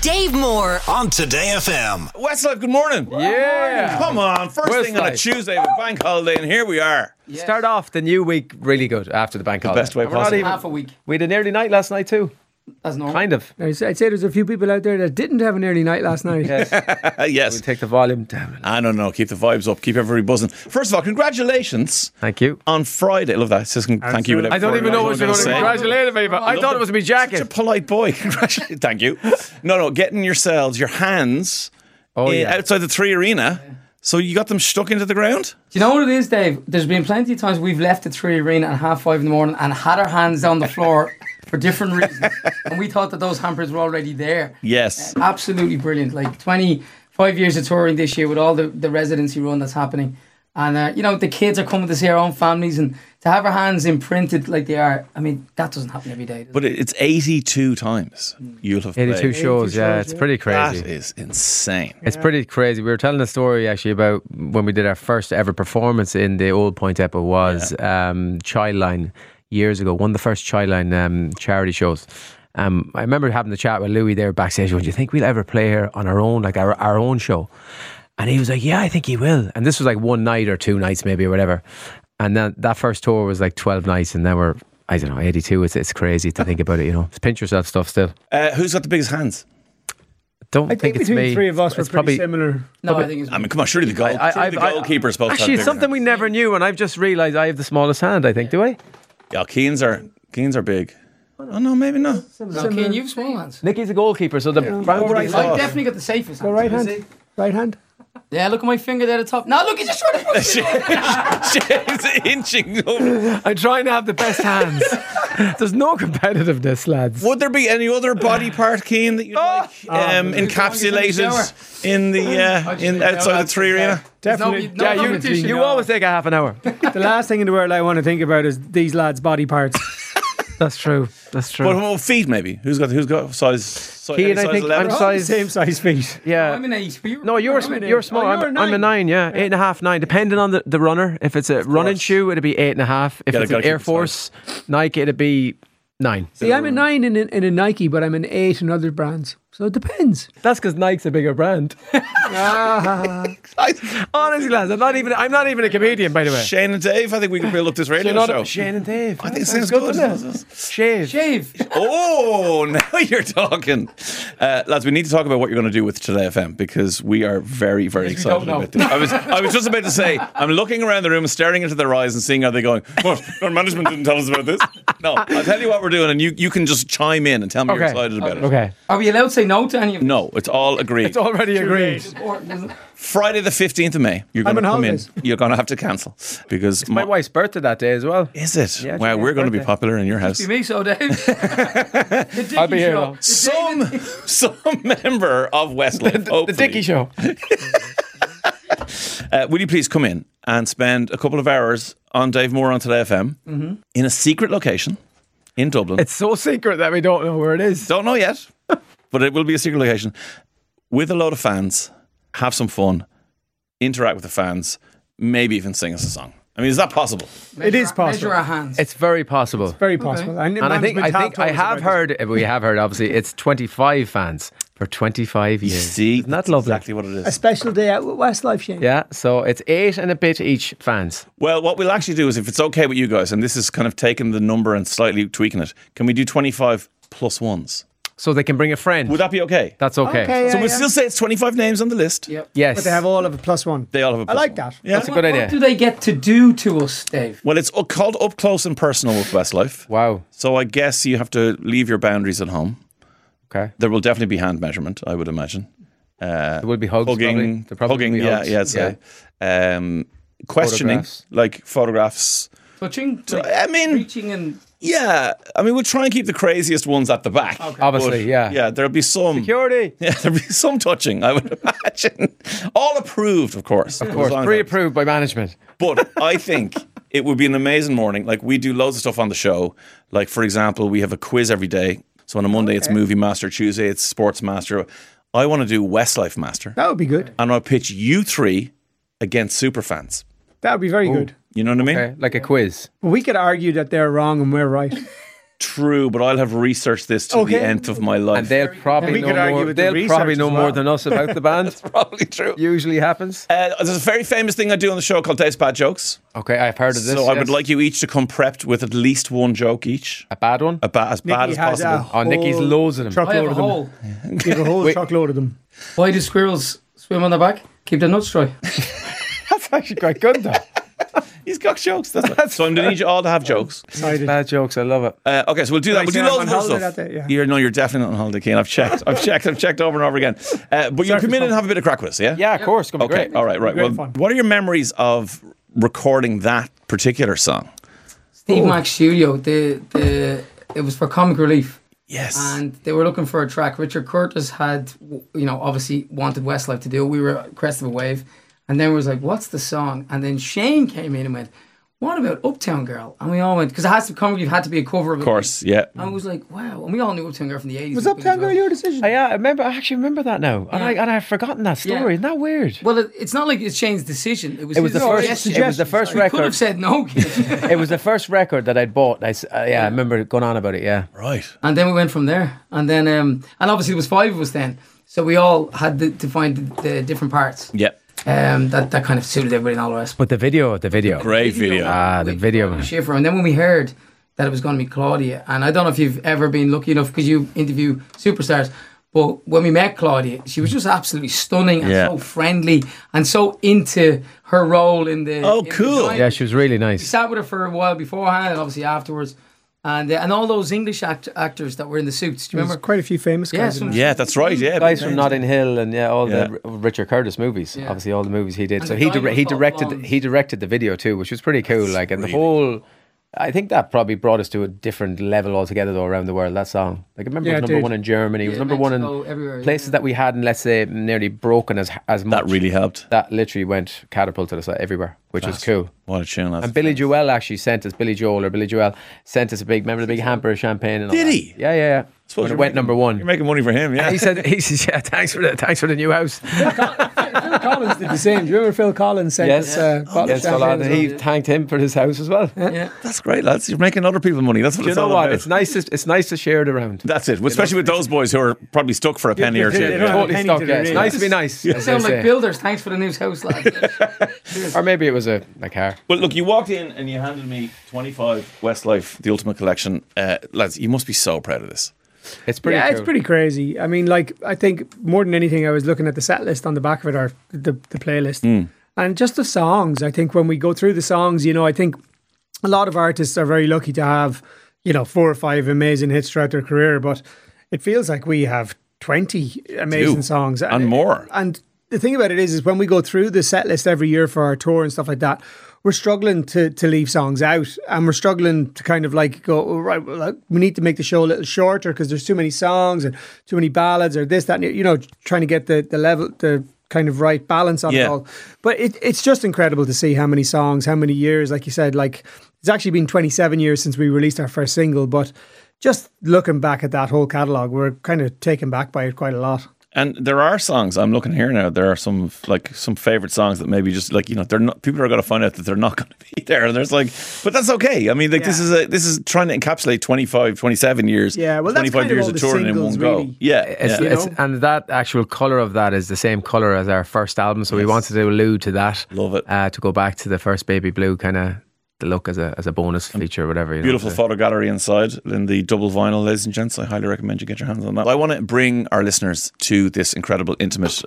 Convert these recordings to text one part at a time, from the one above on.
Dave Moore on Today FM. Westlife, good morning. Yeah. Come on, first thing on a Tuesday with bank holiday, and here we are. Yeah. Start off the new week really good after the bank holiday. Best way possible. Half a week. We had an early night last night too. That's normal. Kind of. I'd say there's a few people out there that didn't have an early night last night. Yes. Yes. We'll take the volume down. I don't know. Keep the vibes up. Keep everybody buzzing. First of all, congratulations. Thank you. On Friday. I love that. It says thank you. I don't even know what you're going to congratulate me, but I thought it was my jacket. Such a polite boy. Congratulations. Thank you. No, getting yourselves, your hands outside the 3 Arena. So you got them stuck into the ground? Do you know what it is, Dave? There's been plenty of times we've left the 3 Arena at 5:30 in the morning and had our hands on the floor for different reasons. And we thought that those hampers were already there. Yes. Absolutely brilliant. Like 25 years of touring this year with all the residency run that's happening. And, the kids are coming to see our own families, and to have our hands imprinted like they are, I mean, that doesn't happen every day. But it's 82 times you'll have 82 played. shows, yeah. It's pretty crazy. That is insane. It's pretty crazy. We were telling a story actually about when we did our first ever performance in the Old Point Depot was Childline years ago. One of the first Childline charity shows. I remember having the chat with Louis there backstage. Do you think we'll ever play here on our own, like our own show? And he was like, yeah, I think he will. And this was like 1 night or 2 nights maybe or whatever. And then that first tour was like 12 nights, and then we're, I don't know, 82. It's crazy to think about it, It's pinch yourself stuff still. Who's got the biggest hands? Don't I think it's between me. the three of us It's were pretty similar. No, I think it's... I mean, come on, surely the goalkeeper is supposed to have Actually, it's bigger something we hands. never knew, and I've just realised I have the smallest hand, I think. Do I? Yeah, Keane's are big. Oh, no, maybe not. No, Cian, you've small hands. Nicky's a goalkeeper, so the I've definitely got the safest hands. Go right hand. Right hand. Yeah, look at my finger there at the top. No, look, he's just trying to push it. Shane's inching over. I'm trying to have the best hands. There's no competitiveness, lads. Would there be any other body part, Keane, that you'd like encapsulated in the outside the 3 Arena? Definitely. You always take a half an hour. The last thing in the world I want to think about is these lads' body parts. That's true. But feet, maybe. Who's got size? Keane, I think 11? I'm size. Same size feet. Yeah. I'm an 8. No, you're small. I'm a 9. Yeah, 8.5, 9. Depending on the runner. If it's a running shoe, it'd be 8.5. If it's an Air Force Nike, it'd be 9. See, I'm a 9 in a Nike, but I'm an 8 in other brands. So it depends. That's because Nike's a bigger brand. Honestly, lads, I'm not even a comedian, by the way. Shane and Dave, I think we can build up this radio show. Shane and Dave. I think it sounds good. Shave. Oh, now you're talking. Lads, we need to talk about what you're going to do with Today FM, because we are very, very excited about this. I was just about to say, I'm looking around the room and staring into their eyes and seeing how they're going, what? Our management didn't tell us about this. No, I'll tell you what we're doing, and you can just chime in and tell me you're excited about it. Okay. Are we allowed to say no to any of them? No, it's all agreed. It's already agreed. Friday the 15th of May, you're going to come in. You're going to have to cancel because My wife's birthday that day as well. Is it? Yeah, wow, we're going to be popular in your house. Be me, so Dave. I'll be here though. Some member of Westlife. The Dickie Show. Will you please come in and spend a couple of hours on Dave Moore on Today FM in a secret location in Dublin? It's so secret that we don't know where it is. Don't know yet, but it will be a secret location with a load of fans. Have some fun, interact with the fans, maybe even sing us a song. I mean, is that possible? It is possible. Measure our hands. It's very possible. Very possible. And I think I have heard, we have heard, obviously, it's 25 fans for 25 years. See, isn't that lovely? Exactly what it is. A special day out with Westlife, Shane. Yeah, so it's 8 and a bit each fans. Well, what we'll actually do is, if it's okay with you guys, and this is kind of taking the number and slightly tweaking it, can we do 25 plus ones? So they can bring a friend. Would that be okay? That's okay. So we'll still say it's 25 names on the list. Yep. Yes. But they have all of a plus one. They all have a I plus like one. that. Yeah. That's a good idea. What do they get to do to us, Dave? Well, it's called Up Close and Personal with Westlife. Wow. So I guess you have to leave your boundaries at home. Okay. There will definitely be hand measurement, I would imagine. There will be hugs. Hugging, There probably hugging, will be hugs. I'd say. Questioning, Photographs. like photographs. Touching? I mean, Reaching and... yeah. I mean, we'll try and keep the craziest ones at the back. Okay. Obviously, But, yeah. Yeah, there'll be some. Security. Yeah, there'll be some touching, I would imagine. All approved, of course. Of course, pre-approved by management. But I think it would be an amazing morning. Like, we do loads of stuff on the show. Like, for example, we have a quiz every day. So on a Monday, it's Movie Master. Tuesday, it's Sports Master. I want to do Westlife Master. That would be good. And I'll pitch you three against superfans. That would be very good. You know what I mean? Okay, like a quiz. But we could argue that they're wrong and we're right. true, but I'll have researched this to the end of my life. And they'll probably know more than us about the band. That's probably true. Usually happens. There's a very famous thing I do on the show called Dave's Bad Jokes. Okay, I've heard of this. So I would like you each to come prepped with at least one joke each. A bad one? As bad as possible. Oh, Nicky's loads of them. I have Truckload a of them. hole. You have a whole truckload of them. Why do squirrels swim on their back? Keep their nuts dry. That's actually quite good, though. He's got jokes. So I'm going to need you all to have jokes. Bad jokes, I love it. Okay, so we'll do that. We'll do loads of other stuff. Day, yeah. You're definitely not on holiday, Cian. I've checked over and over again. But you'll come in and have a bit of crack with us, yeah? Yeah, of course. Gonna be Okay, great. all right. Well, fun. what are your memories of recording that particular song? Steve Mack's studio. It was for Comic Relief. Yes. And they were looking for a track. Richard Curtis had, obviously wanted Westlife to do it. We were at Crest of a Wave. And then we was like, what's the song? And then Shane came in and went, what about Uptown Girl? And we all went, because it has to come, it had to be a cover of it. Of course, yeah. And I was like, wow. And we all knew Uptown Girl from the 80s. Was Uptown Girl your decision? I actually remember that now. And I've forgotten that story. Yeah. Isn't that weird? Well, it's not like it's Shane's decision. It was the first He record. could have said no, kid. It was the first record that I'd bought. I remember going on about it, yeah. Right. And then we went from there. And then, and obviously there was 5 of us then. So we all had to find the different parts. Yeah. That kind of suited everybody and all the rest. But the video. Great video. The video. Schiffer. And then when we heard that it was going to be Claudia, and I don't know if you've ever been lucky enough because you interview superstars, but when we met Claudia, she was just absolutely stunning and so friendly and so into her role in the. Oh, in the cool. design. Yeah, she was really We nice. sat with her for a while beforehand and obviously afterwards. And all those English actors that were in the suits. Do you There's remember? quite a few famous guys. in Yeah, that's right. Yeah. Guys from Notting Hill and all Yeah. the Richard Curtis movies. Yeah. Obviously, all the movies he did. And So the he guy was called directed Bonds. the video too, which was pretty cool. Like, and the whole. I think that probably brought us to a different level altogether, though, around the world. That song, like, I remember Yeah, it was it number did. 1 in Germany. It was Yeah, number 1 Mexico, in everywhere, places that we hadn't, let's say, nearly broken as much. That really helped. That literally went catapulted us everywhere, which was cool. What a tune. And Billy Joel actually sent us, Billy Joel sent us a big hamper of champagne. And all Did that. he? Yeah. Suppose When it you're went making- number 1. You're making money for him, yeah. He said, yeah, thanks for the new house. Phil Collins did the same. Do you remember Phil Collins sent us a bottle of Yes, so champagne as he well? thanked him for his house as well. Yeah. That's great, lads. You're making other people money. That's what Do you it's know all what? about. It's nice to share it around. That's it. Especially with those boys who are probably stuck for a penny or two. they don't Yeah. have- Totally penny stuck. to Yeah. the It's ring. nice to be nice. as they Sound like say. builders. Thanks for the news house, lads. Or maybe it was a car. Well, look, you walked in and you handed me 25 Westlife, the Ultimate Collection. Lads, you must be so proud of this. It's pretty. Yeah, cool. it's pretty crazy. I mean, like, I think more than anything, I was looking at the set list on the back of it, or the playlist. And just the songs. I think when we go through the songs, I think a lot of artists are very lucky to have, 4 or 5 amazing hits throughout their career. But it feels like we have 20 amazing songs. And more. And the thing about it is when we go through the set list every year for our tour and stuff like that, we're struggling to leave songs out, and we're struggling to kind of like go, oh, right, well, we need to make the show a little shorter because there's too many songs and too many ballads or this, that, and, trying to get the level, the kind of right balance on it all. But it's just incredible to see how many songs, how many years, like you said, like it's actually been 27 years since we released our first single, but just looking back at that whole catalogue, we're kind of taken back by it quite a lot. And there are songs, I'm looking here now, there are some favourite songs that maybe just like, they're not, people are going to find out that they're not going to be there. And there's like, but that's okay. I mean, like this is trying to encapsulate 27 years. Yeah, well, that's 25 kind of years all of the touring in one singles, go. really. Yeah. And that actual colour of that is the same colour as our first album. So we wanted to allude to that. Love it. To go back to the first Baby Blue kind of the look as a bonus feature or whatever. Beautiful photo gallery inside in the double vinyl, ladies and gents. I highly recommend you get your hands on that. I want to bring our listeners to this incredible, intimate,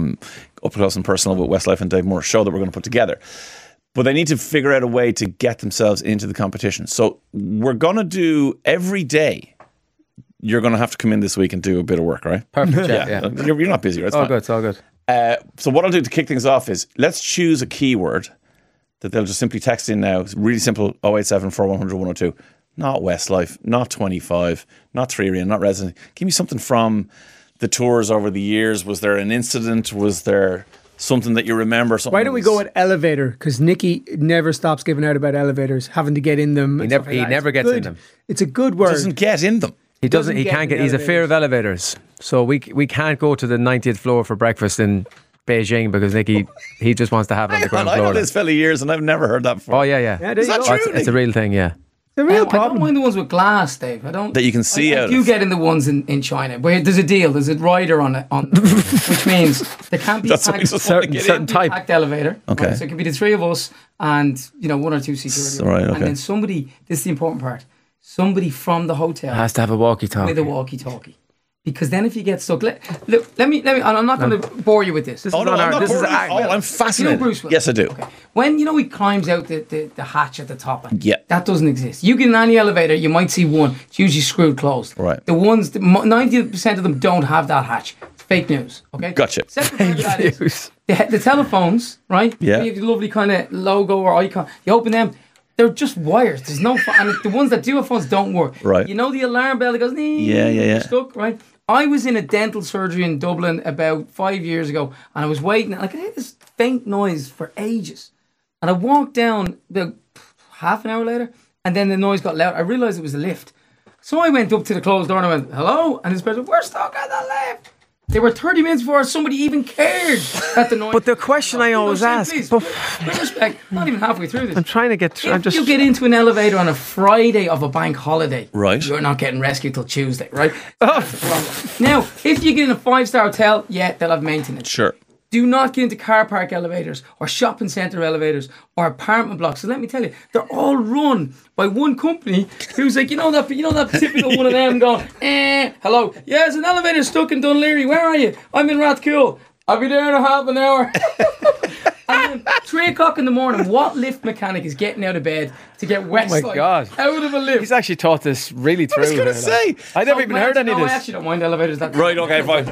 up close and personal with Westlife and Dave Moore show that we're going to put together. But they need to figure out a way to get themselves into the competition. So we're going to do every day. You're going to have to come in this week and do a bit of work, right? Perfect. Yeah. You're not busy, right? It's all good. It's all good. So what I'll do to kick things off is let's choose a keyword that they'll just simply text in now. It's really simple, 087 4100 102. Not Westlife, not 25, not 3RN, not Resident. Give me something from the tours over the years. Was there an incident? Was there something that you remember? Why don't we go with elevator? Because Nicky never stops giving out about elevators, having to get in them. He never gets in them. It's a good word. Doesn't get in them. He doesn't. He get can't in get. He's a fear of elevators. So we can't go to the 90th floor for breakfast in Beijing because Nicky he just wants to have it on the ground I know floor. this fella years and I've never heard that before. Oh yeah. Yeah, there Is you that go. true? It's a real thing. Yeah. The real I don't problem. mind the ones with glass, Dave. I don't. That you can see I out do of. get in the ones in China, where there's a deal. There's a rider on it, which means there can't be That's what we packed, just want to get certain in. type. packed elevator. Okay. Right? So it could be the three of us and 1 or 2 security. Right, okay. And then somebody. This is the important part. Somebody from the hotel Has to have a walkie-talkie. with a walkie-talkie. Because then if you get stuck, let me. I'm not going to bore you with this. Oh, no, I'm not bored. I'm fascinated. Bruce Willis? Yes, I do. Okay. When he climbs out the hatch at the top, Yeah. that doesn't exist. You get in any elevator, you might see one. It's usually screwed closed. Right. The ones, 90% of them don't have that hatch. It's fake news. Okay. Gotcha. Second part of that is the telephones, right? Yeah. You have the lovely kind of logo or icon. You open them. They're just wires. There's no phone. And the ones that do have phones don't work. Right. You know the alarm bell that goes, Yeah. you're stuck, right? I was in a dental surgery in Dublin about 5 years ago, and I was waiting, and I could hear this faint noise for ages. And I walked down about half an hour later, and then the noise got loud. I realised it was a lift. So I went up to the closed door and I went, hello? And this person, we're stuck at the lift. They were 30 minutes before somebody even cared that the noise. But the question I always ask, Please, with respect, not even halfway through this. I'm trying to get through. If you get into an elevator on a Friday of a bank holiday, Right. you're not getting rescued till Tuesday, right? Now, if you get in a 5-star hotel, yeah, they'll have maintenance. Sure. Do not get into car park elevators or shopping centre elevators or apartment blocks. So let me tell you, they're all run by one company who's like, that typical one of them going, hello, yeah, there's an elevator stuck in Dunleary. Where are you? I'm in Rathcoole. I'll be there in a half an hour. And then 3 o'clock in the morning, what lift mechanic is getting out of bed to get Westside God. out of a lift? He's actually taught this really through. I was going to say. I never even heard any of I this. actually don't mind elevators that Right, okay, fine.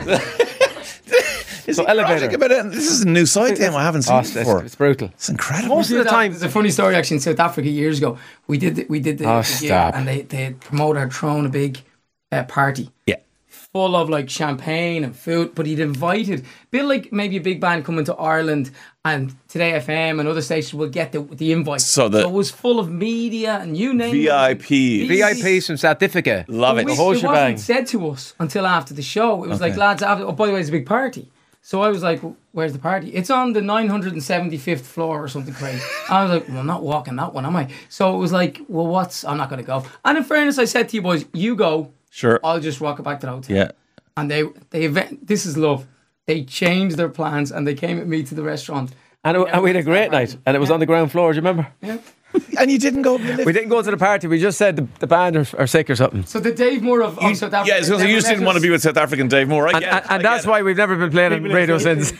So elevator. About it. This is a new side to him. I haven't seen it before. It's brutal. It's incredible. Most of the time, There's a funny story actually in South Africa years ago. We did the gig, stop. and they promoter had thrown a big party Yeah. full of like champagne and food, but he'd invited, a bit like maybe a big band coming to Ireland, and Today FM and other stations will get the invite. So it was full of media and you name VIP. it. VIPs from South Africa. Love it. The whole it shebang. wasn't said to us until after the show. It was like, lads, by the way, it's a big party. So I was like, where's the party? It's on the 975th floor or something crazy. I was like, well, I'm not walking that one, am I? So it was like, well, I'm not going to go. And in fairness, I said to you boys, you go. Sure. I'll just walk it back to the hotel. Yeah. And this is love. They changed their plans and they came with me to the restaurant. And we had a great night. And it was on the ground floor, do you remember? Yeah. And you didn't go up the lift? We didn't go to the party. We just said the band are sick or something. So the Dave Moore of South Africa. Yeah, so you just didn't want to be with South African Dave Moore. I get it. And that's why we've never been playing on radio since.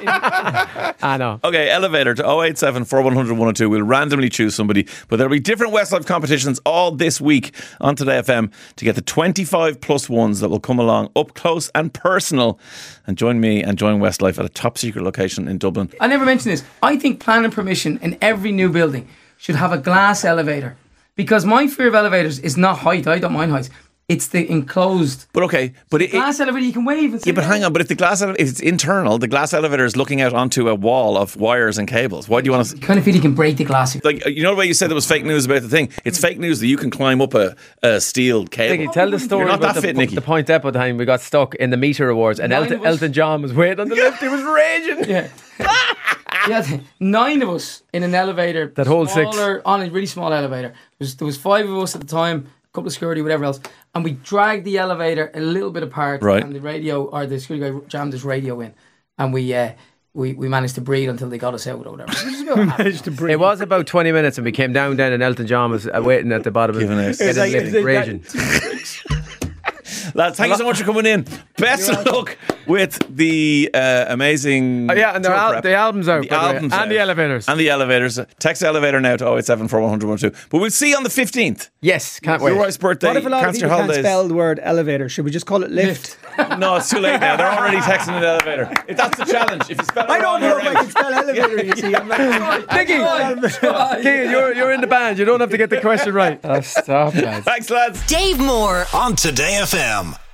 I know. Okay, elevator to 087 4100 102. We'll randomly choose somebody, but there'll be different Westlife competitions all this week on Today FM to get the 25 plus ones that will come along up close and personal and join me and join Westlife at a top secret location in Dublin. I never mentioned this. I think planning permission in every new building should have a glass elevator, because my fear of elevators is not height. I don't mind height. It's the enclosed But okay, but glass elevator. You can wave and say, yeah, but hang on. But if if it's internal, the glass elevator is looking out onto a wall of wires and cables. Why do you want to? kind of feel you can break the glass. Like, you know the way you said there was fake news about the thing? It's fake news that you can climb up a steel cable. Nicky, tell the story You're not about that fit, Nicky. the Point Depot time we got stuck in the Meter Awards and Nine of us- Elton John was waiting on the lift. He was raging. Yeah. Yeah, 9 of us in an elevator. That holds 6. On a really small elevator. There was 5 of us at the time, a couple of security, whatever else. And we dragged the elevator a little bit apart. Right. And the security guy jammed his radio in. And we managed to breathe until they got us out or whatever. It was about half. It was about 20 minutes and we came down and Elton John was waiting at the bottom of Giving the us- lift, raging. Lads, thank you so much for coming in. Best of luck with the amazing. Yeah, and tour prep. the album's out. The by the way, album's and out. the elevators. And the elevators. Text the elevator now to 087 4100 102. But we'll see you on the 15th. Yes, can't wait. Your wife's birthday. What if a lot of cancel your people can't holidays. spell the word elevator? Should we just call it lift? No, it's too late now. They're already texting the elevator. That's the challenge. If you spell it I don't wrong, know you're if I out. can spell elevator, you see. I'm like, Nicky, Keane, you're in the band. You don't have to get the question right. Oh, stop, lads. Thanks, lads. Dave Moore on Today FM.